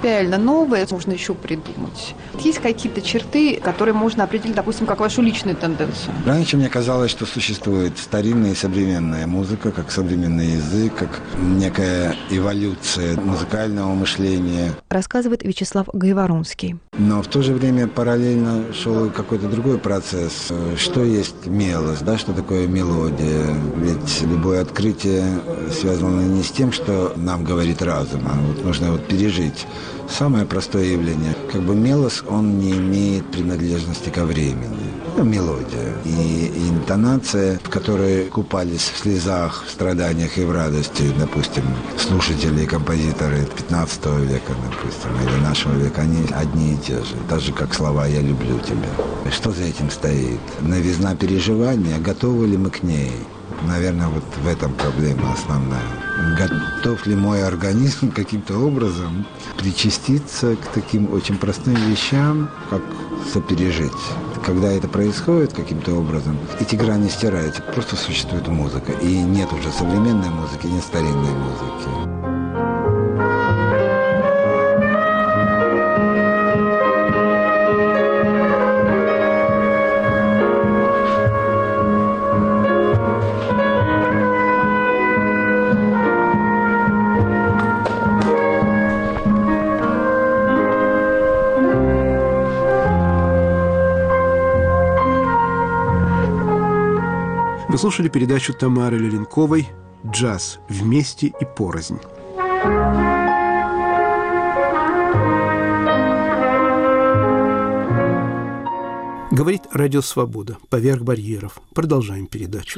принципиально новое можно еще придумать? Есть какие-то черты, которые можно определить, допустим, как вашу личную тенденцию? Раньше мне казалось, что существует старинная и современная музыка, как современный язык, как некая эволюция музыкального мышления. Рассказывает Вячеслав Гайворонский. Но в то же время параллельно шел какой-то другой процесс. Что есть мелость, да, что такое мелодия? Ведь любое открытие связано не с тем, что нам говорит разум, а вот нужно пережить. Самое простое явление. Как бы мелос, он не имеет принадлежности ко времени. Мелодия и интонация, в которой купались в слезах, в страданиях и в радости, допустим, слушатели и композиторы 15 века, допустим, или нашего века, они одни и те же. Так же, как слова «я люблю тебя». Что за этим стоит? Новизна переживания, готовы ли мы к ней? Наверное, вот в этом проблема основная. Готов ли мой организм каким-то образом причаститься к таким очень простым вещам, как сопережить? Когда это происходит каким-то образом, эти грани стираются, просто существует музыка. И нет уже современной музыки, нет старинной музыки. Вы слушали передачу Тамары Леренковой «Джаз. Вместе и порознь». Говорит Радио Свобода. Поверх барьеров. Продолжаем передачу.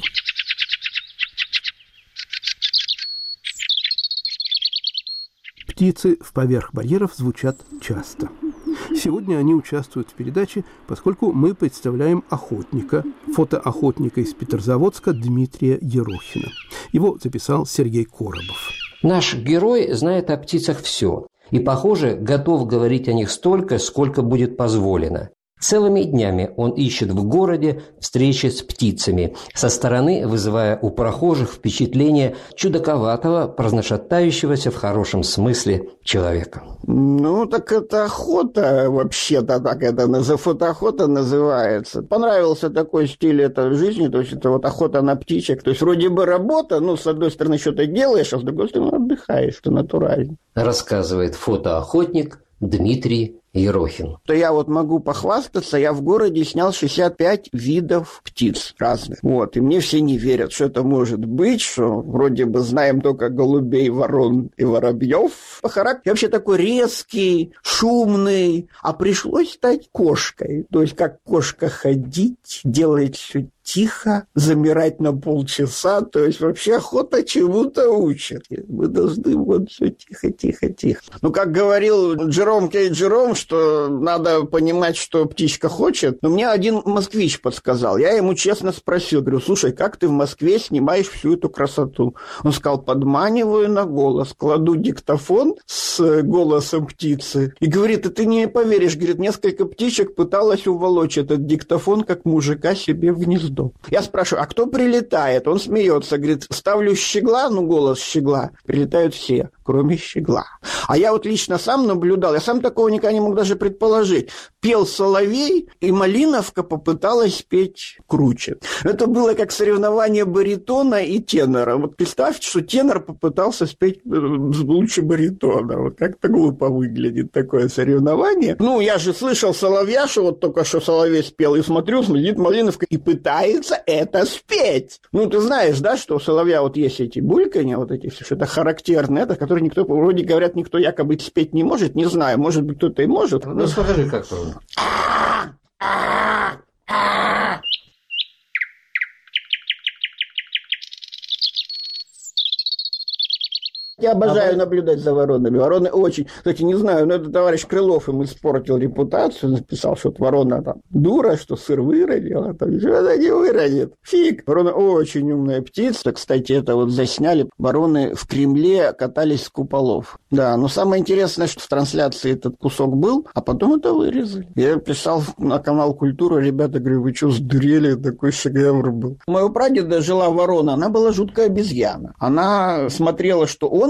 Птицы в «Поверх барьеров» звучат часто. Сегодня они участвуют в передаче, поскольку мы представляем охотника, фотоохотника из Петрозаводска Дмитрия Ерохина. Его записал Сергей Коробов. Наш герой знает о птицах все и, похоже, готов говорить о них столько, сколько будет позволено. Целыми днями он ищет в городе встречи с птицами, со стороны вызывая у прохожих впечатление чудаковатого, праздношатающегося в хорошем смысле человека. Ну, так это охота, вообще-то так это за фотоохота называется. Понравился такой стиль этой жизни, то есть это вот охота на птичек. То есть вроде бы работа, ну, с одной стороны, что-то делаешь, а с другой стороны, отдыхаешь, что натурально. Рассказывает фотоохотник Дмитрий Ерохин. То я вот могу похвастаться, я в городе снял 65 видов птиц разных. Вот, и мне все не верят, что это может быть, что вроде бы знаем только голубей, ворон и воробьев. По характеру я вообще такой резкий, шумный, а пришлось стать кошкой. То есть как кошка ходить, делать все тихо, замирать на полчаса, то есть вообще охота чему-то учит. Мы должны вот все тихо. Ну, как говорил Джером Кей Джером, что надо понимать, что птичка хочет. Но мне один москвич подсказал. Я ему честно спросил, говорю, слушай, как ты в Москве снимаешь всю эту красоту? Он сказал, подманиваю на голос, кладу диктофон с голосом птицы и говорит, ты не поверишь, говорит, несколько птичек пыталась уволочь этот диктофон как мужика себе в гнездо. Я спрашиваю, а кто прилетает? Он смеется, говорит, ставлю щегла, ну голос щегла, прилетают все, кроме щегла. А я вот лично сам наблюдал, я сам такого никогда не мог даже предположить. Пел соловей, и малиновка попыталась петь круче. Это было как соревнование баритона и тенора. Вот представьте, что тенор попытался спеть лучше баритона. Вот как-то глупо выглядит такое соревнование. Ну, я же слышал соловья, что вот только что соловей спел, и смотрю, следит малиновка и пытается это спеть. Ну, ты знаешь, да, что у соловья вот есть эти бульканья, вот эти все, что это характерно, это, которые никто, вроде говорят, никто якобы спеть не может, не знаю, может быть, кто-то и может. Ну, скажи, как правильно. Я обожаю наблюдать за воронами. Вороны очень... Кстати, не знаю, но это товарищ Крылов им испортил репутацию, написал, что ворона там дура, что сыр выродила, там ничего она не выродит. Фиг. Ворона очень умная птица. Кстати, это вот засняли. Вороны в Кремле катались с куполов. Да, но самое интересное, что в трансляции этот кусок был, а потом это вырезали. Я писал на канал «Культура», ребята, говорю, вы что, сдурели? Такой шедевр был. У моего прадеда жила ворона, она была жуткая обезьяна. Она смотрела, что он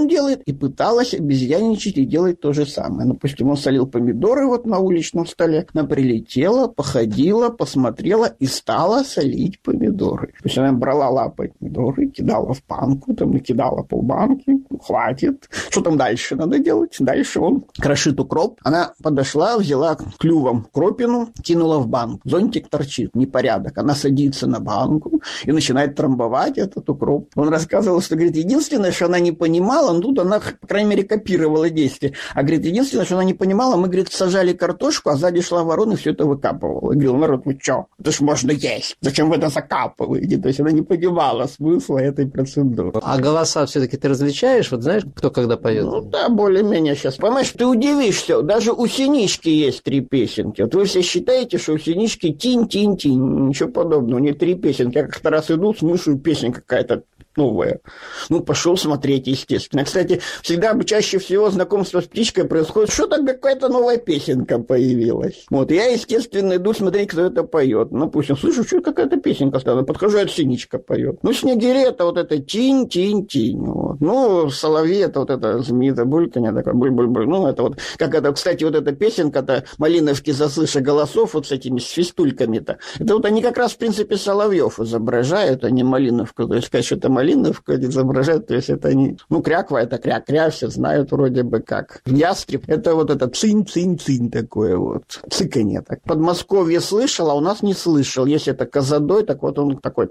он делает, и пыталась обезьянничать и делать то же самое. Допустим, он солил помидоры вот на уличном столе, она прилетела, походила, посмотрела и стала солить помидоры. То есть она брала лапой помидоры, кидала в банку, там накидала полбанки, хватит. Что там дальше надо делать? Дальше он крошит укроп. Она подошла, взяла клювом кропину, кинула в банку. Зонтик торчит, непорядок. Она садится на банку и начинает трамбовать этот укроп. Он рассказывал, что, говорит, единственное, что она не понимала, ну, тут она, по крайней мере, копировала действие. А, говорит, единственное, что она не понимала, мы, говорит, сажали картошку, а сзади шла ворона и все это выкапывала. И говорил, народ, вы что? Это ж можно есть. Зачем вы это закапываете? То есть она не понимала смысла этой процедуры. А голоса все-таки ты различаешь? Вот знаешь, кто когда поет? Ну да, более-менее сейчас. Понимаешь, ты удивишься, даже у Синички есть 3 песенки. Вот вы все считаете, что у Синички тинь-тинь-тинь. Ничего подобного. У нее 3 песенки. Я как-то раз иду, слышу, песня какая-то новая. Ну, пошел смотреть, естественно. Кстати, всегда, чаще всего знакомство с птичкой происходит, что там какая-то новая песенка появилась. Вот, я, естественно, иду смотреть, кто это поет. Допустим, слышу, что какая-то песенка стала. Подхожу, это Синичка поет. Ну, снегири это вот это тинь-тинь-тинь. Вот. Ну, соловей это вот это знаменитое бульканье, такое буль-буль-буль. Ну, это вот, как это, кстати, вот эта песенка-то «Малиновки заслыша голосов» вот с этими свистульками-то. Это вот они как раз, в принципе, соловьев изображают, а не малиновку. То есть, сказать, что это малиновка изображают, то есть это не... Ну, кряква — это кря-кря, все знают вроде бы как. Ястреб — это вот это цинь-цинь-цинь такое вот. Цыканье так. Подмосковье слышал, а у нас не слышал. Если это Козадой, так вот он такой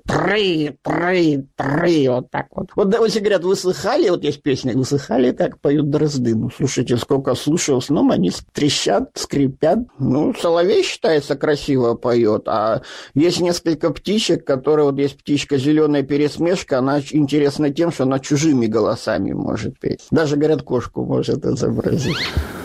тры, вот так вот. Вот если говорят, вы слыхали, вот есть песня, вы слыхали, как поют дрозды? Ну, слушайте, сколько слушал сном, они трещат, скрипят. Ну, соловей, считается, красиво поет, а есть несколько птичек, которые, вот есть птичка зеленая пересмешка, она интересна тем, что она чужими голосами может петь. Даже, говорят, кошку может изобразить.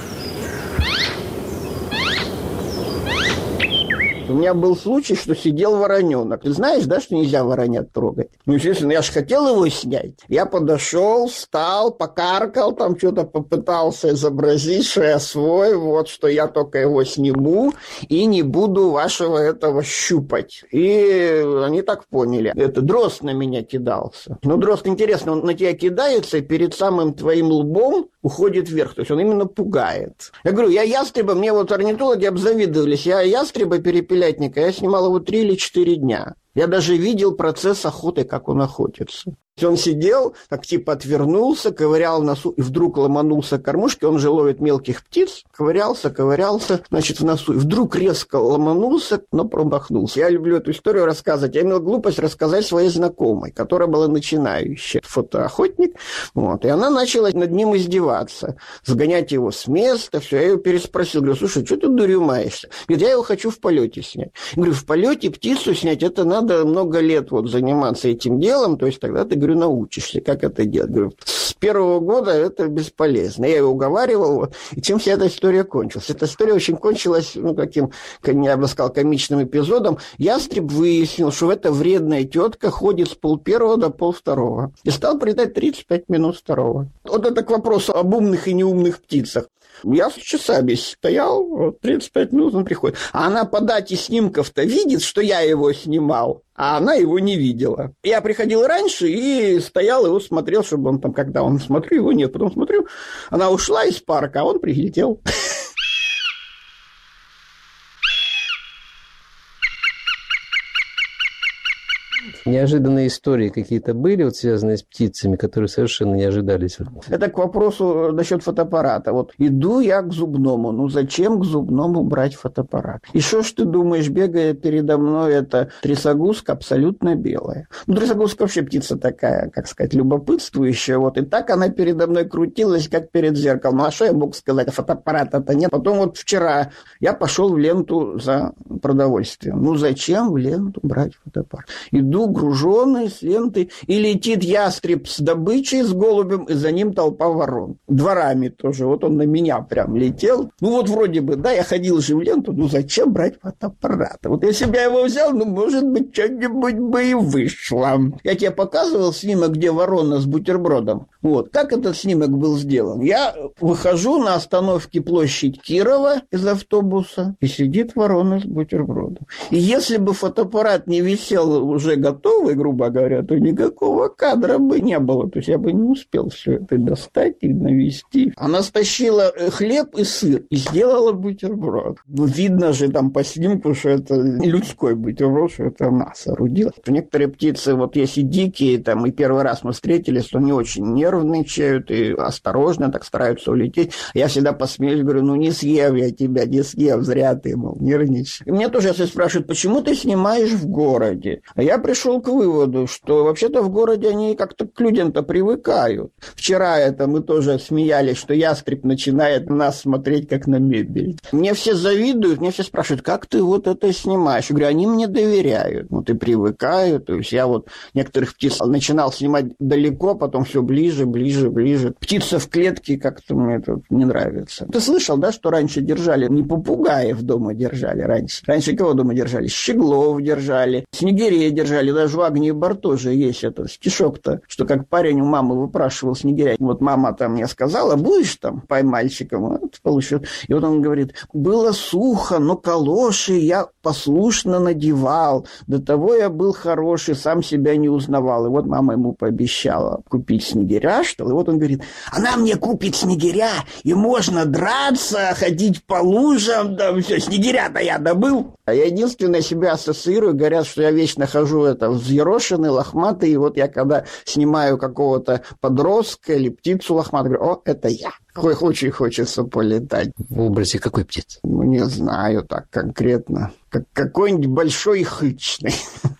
У меня был случай, что сидел вороненок. Ты знаешь, да, что нельзя воронят трогать? Ну, естественно, я же хотел его снять. Я подошел, встал, покаркал, там что-то попытался изобразить, что я свой, вот, что я только его сниму и не буду вашего этого щупать. И они так поняли. Это дрозд на меня кидался. Ну, дрозд, интересно, он на тебя кидается и перед самым твоим лбом уходит вверх. То есть он именно пугает. Я говорю, я ястреба, мне вот орнитологи обзавидовались. Я ястреба перепелятника, я снимал его 3 или 4 дня. Я даже видел процесс охоты, как он охотится. Он сидел, так типа отвернулся, ковырял носу, и вдруг ломанулся к кормушке, он же ловит мелких птиц, ковырялся, значит, в носу, и вдруг резко ломанулся, но промахнулся. Я люблю эту историю рассказывать. Я имел глупость рассказать своей знакомой, которая была начинающая фотоохотник, вот, и она начала над ним издеваться, сгонять его с места, все. Я ее переспросил, говорю, слушай, что ты дурью маешься? Говорит, я его хочу в полете снять. Я говорю, в полете птицу снять, это надо много лет вот заниматься этим делом, то есть тогда ты, говорю, научишься, как это делать. Говорю, с первого года это бесполезно. Я его уговаривал, вот, и чем вся эта история кончилась? Эта история очень кончилась, ну, каким, я бы сказал, комичным эпизодом. Ястреб выяснил, что эта вредная тетка ходит с 1:30 до 1:30 и стал прилетать 35 минут 2. Вот это к вопросу об умных и неумных птицах. Я с часами стоял, вот 35 минут он приходит. А она по дате снимков-то видит, что я его снимал, а она его не видела. Я приходил раньше и стоял, его смотрел, чтобы он там, когда он смотрю, его нет. Потом смотрю, она ушла из парка, а он прилетел. Неожиданные истории какие-то были, вот связанные с птицами, которые совершенно не ожидались? Это к вопросу насчет фотоаппарата. Вот иду я к зубному. Ну зачем к зубному брать фотоаппарат? И что ж ты думаешь, бегает передо мной эта трясогузка абсолютно белая. Ну, трясогузка вообще птица такая, как сказать, любопытствующая. Вот. И так она передо мной крутилась, как перед зеркалом. Ну, а что я мог сказать? А фотоаппарата-то нет. Потом вот вчера я пошел в ленту за продовольствием. Ну, зачем в ленту брать фотоаппарат? Иду груженный с лентой, и летит ястреб с добычей, с голубем, и за ним толпа ворон. Дворами тоже. Вот он на меня прям летел. Ну, вот вроде бы, да, я ходил же в ленту, ну, зачем брать фотоаппарат? Вот если бы я его взял, ну, может быть, что-нибудь бы и вышло. Я тебе показывал снимок, где ворона с бутербродом. Вот. Как этот снимок был сделан? Я выхожу на остановке площадь Кирова из автобуса, и сидит ворона с бутербродом. И если бы фотоаппарат не висел уже готовый, грубо говоря, то никакого кадра бы не было. То есть я бы не успел все это достать и навести. Она стащила хлеб и сыр и сделала бутерброд. Ну, видно же там по снимку, что это людской бутерброд, что это она соорудила. Некоторые птицы, вот если дикие, там, и первый раз мы встретились, то они очень нервничают и осторожно так стараются улететь. Я всегда посмеюсь, говорю, ну не съем я тебя, не съем, зря ты, мол, нервничаешь. И меня тоже если спрашивают, почему ты снимаешь в городе? А я пришел к выводу, что вообще-то в городе они как-то к людям-то привыкают. Вчера это мы тоже смеялись, что ястреб начинает нас смотреть как на мебель. Мне все завидуют, мне все спрашивают, как ты вот это снимаешь? Я говорю, они мне доверяют. Вот и привыкают. То есть я вот некоторых птиц начинал снимать далеко, потом все ближе. Птица в клетке как-то мне это не нравится. Ты слышал, да, что раньше держали, не попугаев дома держали раньше. Раньше кого дома держали? Щеглов держали, снегирей держали. Даже у Агнии Барто тоже есть этот стишок-то, что как парень у мамы выпрашивал снегиря. Вот мама там мне сказала, будешь там поймальчиком? Вот, получил. И вот он говорит, было сухо, но калоши я послушно надевал. До того я был хороший, сам себя не узнавал. И вот мама ему пообещала купить снегиря, что ли. И вот он говорит, она мне купит снегиря, и можно драться, ходить по лужам, там все, снегиря-то я добыл. А я единственное себя ассоциирую, говорят, что я вечно хожу взъерошенный, лохматый, и вот я когда снимаю какого-то подростка или птицу лохматую, говорю, о, это я. Очень хочется полетать. В образе какой птицы? Ну, не знаю так конкретно. Как какой-нибудь большой и хычный.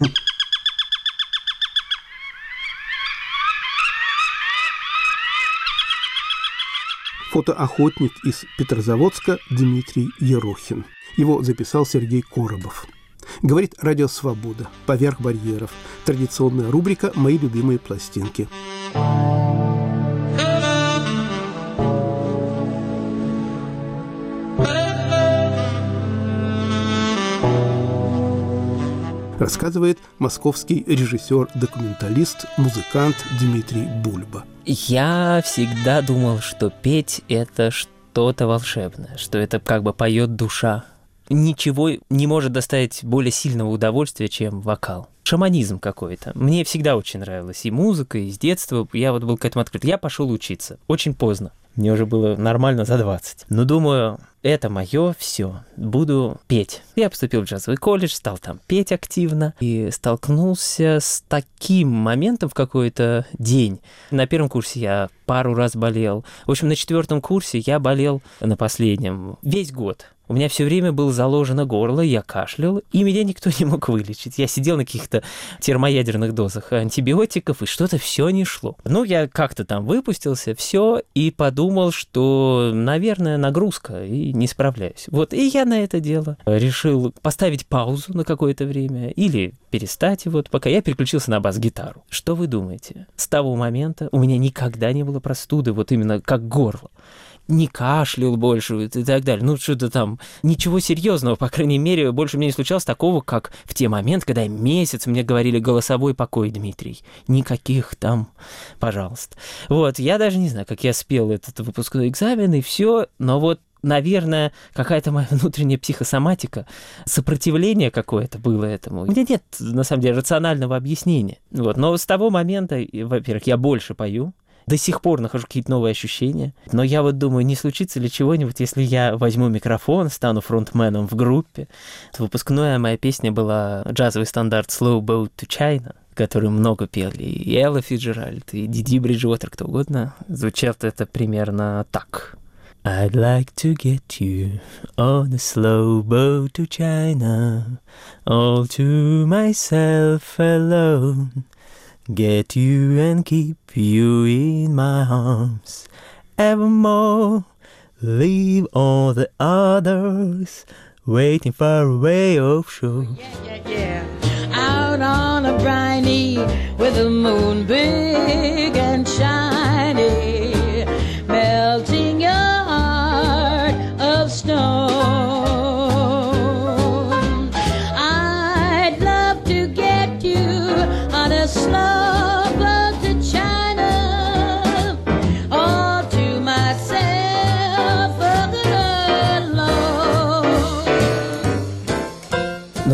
Фотоохотник из Петрозаводска Дмитрий Ерохин. Его записал Сергей Коробов. Говорит «Радио Свобода». Поверх барьеров. Традиционная рубрика «Мои любимые пластинки». Рассказывает московский режиссер-документалист, музыкант Дмитрий Бульба. Я всегда думал, что петь – это что-то волшебное, что это как бы поет душа. Ничего не может доставить более сильного удовольствия, чем вокал. Шаманизм какой-то. Мне всегда очень нравилась и музыка, и с детства. Я вот был к этому открыт. Я пошел учиться. Очень поздно. Мне уже было нормально за 20. Но думаю, это мое все. Буду петь. Я поступил в джазовый колледж, стал там петь активно. И столкнулся с таким моментом в какой-то день. На первом курсе я пару раз болел. В общем, на 4 курсе я болел на последнем весь год. У меня все время было заложено горло, я кашлял, и меня никто не мог вылечить. Я сидел на каких-то термоядерных дозах антибиотиков, и что-то все не шло. Ну, я как-то там выпустился, все, и подумал, что, наверное, нагрузка, и не справляюсь. Вот, и я на это дело решил поставить паузу на какое-то время, или перестать, вот, пока я переключился на бас-гитару. Что вы думаете? С того момента у меня никогда не было простуды, вот именно как горло. Не кашлял больше и так далее. Ну, что-то там, ничего серьезного, по крайней мере, больше мне не случалось такого, как в те моменты, когда месяц мне говорили голосовой покой, Дмитрий. Никаких там, пожалуйста. Вот, я даже не знаю, как я спел этот выпускной экзамен и все, но вот, наверное, какая-то моя внутренняя психосоматика, сопротивление какое-то было этому. У меня нет, на самом деле, рационального объяснения. Вот, но с того момента, во-первых, я больше пою, до сих пор нахожу какие-то новые ощущения. Но я вот думаю, не случится ли чего-нибудь, если я возьму микрофон, стану фронтменом в группе. Выпускная моя песня была джазовый стандарт «Slow Boat to China», который много пели и Элла Фицджеральд, и Диди Бриджуотер, кто угодно. Звучало это примерно так. I'd like to get you on a slow boat to China, all to myself alone. Get you and keep you in my arms evermore. Leave all the others waiting far away offshore. Yeah. Out on a briny with the moon big and shiny, melting your heart of stone. I'd love to get you on a slow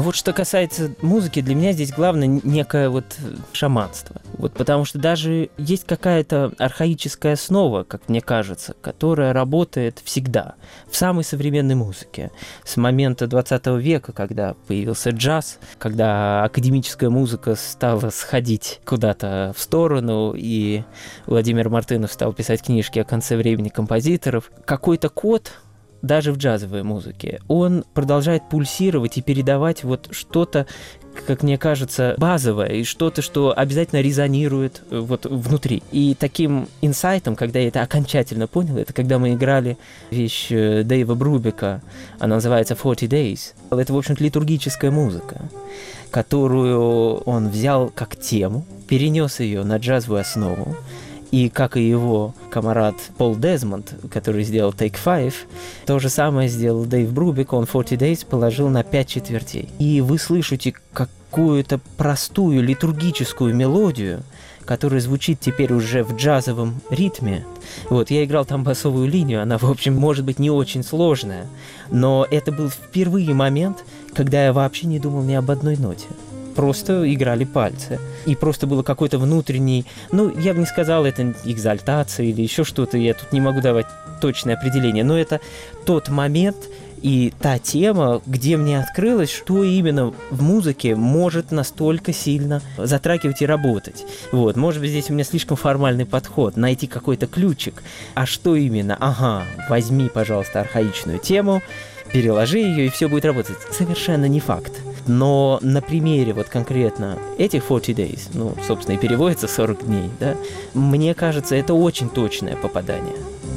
Вот что касается музыки, для меня здесь главное некое вот шаманство. Вот потому что даже есть какая-то архаическая основа, как мне кажется, которая работает всегда в самой современной музыке. С момента 20 века, когда появился джаз, когда академическая музыка стала сходить куда-то в сторону, и Владимир Мартынов стал писать книжки о конце времени композиторов, какой-то код даже в джазовой музыке, он продолжает пульсировать и передавать вот что-то, как мне кажется, базовое, и что-то, что обязательно резонирует вот внутри. И таким инсайтом, когда я это окончательно понял, это когда мы играли вещь Дэйва Брубека, она называется «40 Days». Это, в общем-то, литургическая музыка, которую он взял как тему, перенес ее на джазовую основу, и, как и его камарад Пол Дезмонд, который сделал Take Five, то же самое сделал Дэйв Брубек, он 40 Days положил на 5 четвертей. И вы слышите какую-то простую литургическую мелодию, которая звучит теперь уже в джазовом ритме. Вот, я играл там басовую линию, она, в общем, может быть, не очень сложная, но это был впервые момент, когда я вообще не думал ни об одной ноте. Просто играли пальцы. И просто было какой-то внутренний... Ну, я бы не сказал, это экзальтация или еще что-то, я тут не могу давать точное определение, но это тот момент и та тема, где мне открылось, что именно в музыке может настолько сильно затрагивать и работать. Вот, может быть, здесь у меня слишком формальный подход, найти какой-то ключик. А что именно? Ага, возьми, пожалуйста, архаичную тему, переложи ее, и все будет работать. Совершенно не факт. Но на примере вот конкретно этих 40 days, ну, собственно, и переводится 40 дней, да, мне кажется, это очень точное попадание.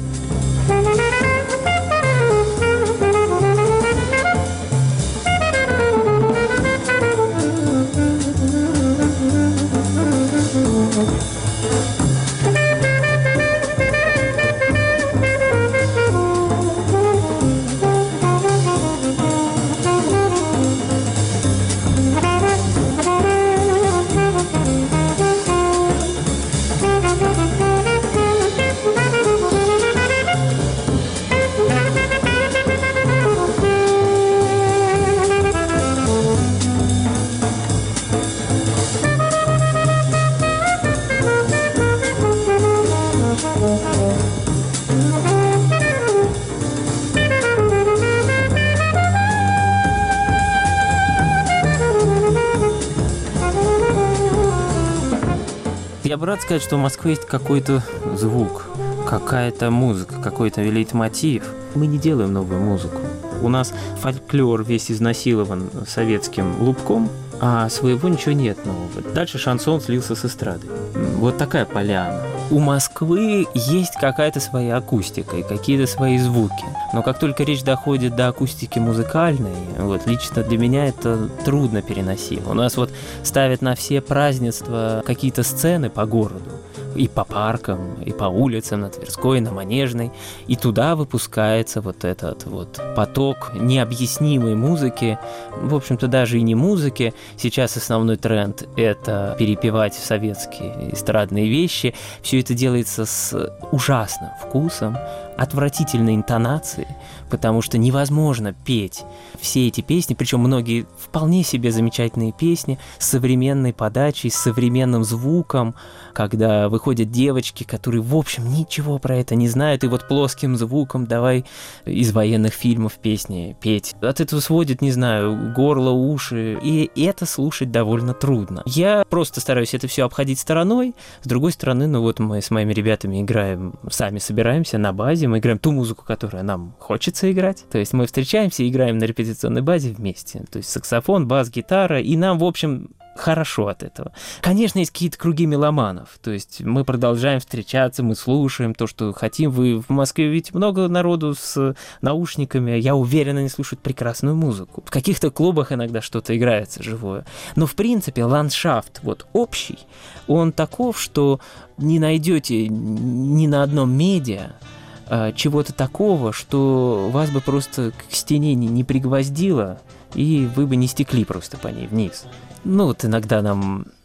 Я бы рад сказать, что в Москве есть какой-то звук, какая-то музыка, какой-то лейтмотив. Мы не делаем новую музыку. У нас фольклор весь изнасилован советским лубком, а своего ничего нет нового. Дальше шансон слился с эстрадой. Вот такая поляна. У Москвы есть какая-то своя акустика и какие-то свои звуки. Но как только речь доходит до акустики музыкальной, вот лично для меня это трудно переносимо. У нас вот ставят на все празднества какие-то сцены по городу. И по паркам, и по улицам, на Тверской, на Манежной. И туда выпускается вот этот вот поток необъяснимой музыки. В общем-то, даже и не музыки. Сейчас основной тренд – это перепевать советские эстрадные вещи. Все это делается с ужасным вкусом, отвратительной интонацией, потому что невозможно петь все эти песни, причем многие вполне себе замечательные песни, с современной подачей, с современным звуком, когда выходят девочки, которые, в общем, ничего про это не знают, и вот плоским звуком давай из военных фильмов песни петь. От этого сводит, не знаю, горло, уши, и это слушать довольно трудно. Я просто стараюсь это все обходить стороной. С другой стороны, ну вот мы с моими ребятами играем, сами собираемся на базе, мы играем ту музыку, которая нам хочется играть. То есть мы встречаемся и играем на репетиционной базе вместе. То есть саксофон, бас, гитара, и нам, в общем, хорошо от этого. Конечно, есть какие-то круги меломанов. То есть мы продолжаем встречаться, мы слушаем то, что хотим. Вы в Москве видите много народу с наушниками. Я уверен, они слушают прекрасную музыку. В каких-то клубах иногда что-то играется живое. Но, в принципе, ландшафт вот общий, он таков, что не найдете ни на одном медиа чего-то такого, что вас бы просто к стене не пригвоздило, и вы бы не стекли просто по ней вниз. Ну вот иногда нам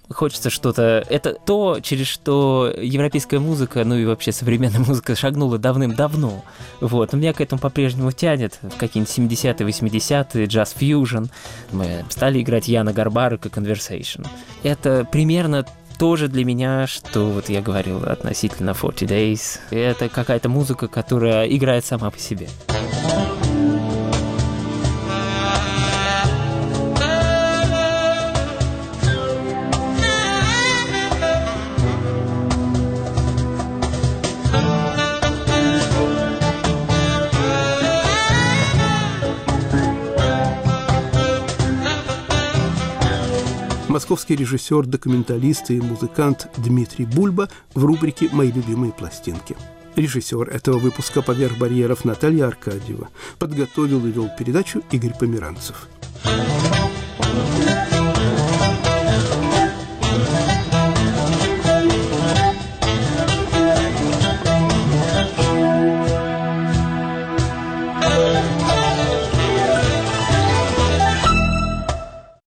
Хочется что-то... Это то, через что европейская музыка, ну и вообще современная музыка шагнула давным-давно. Вот. Но меня к этому по-прежнему тянет. В какие-нибудь 70-е, 80-е, джаз-фьюжн. Мы стали играть Яна Гарбарек и Conversation. Это примерно тоже для меня, что вот я говорил относительно 40 Days. Это какая-то музыка, которая играет сама по себе. Московский режиссер, документалист и музыкант Дмитрий Бульба в рубрике «Мои любимые пластинки». Режиссер этого выпуска «Поверх барьеров» Наталья Аркадьева. Подготовил и вел передачу Игорь Померанцев.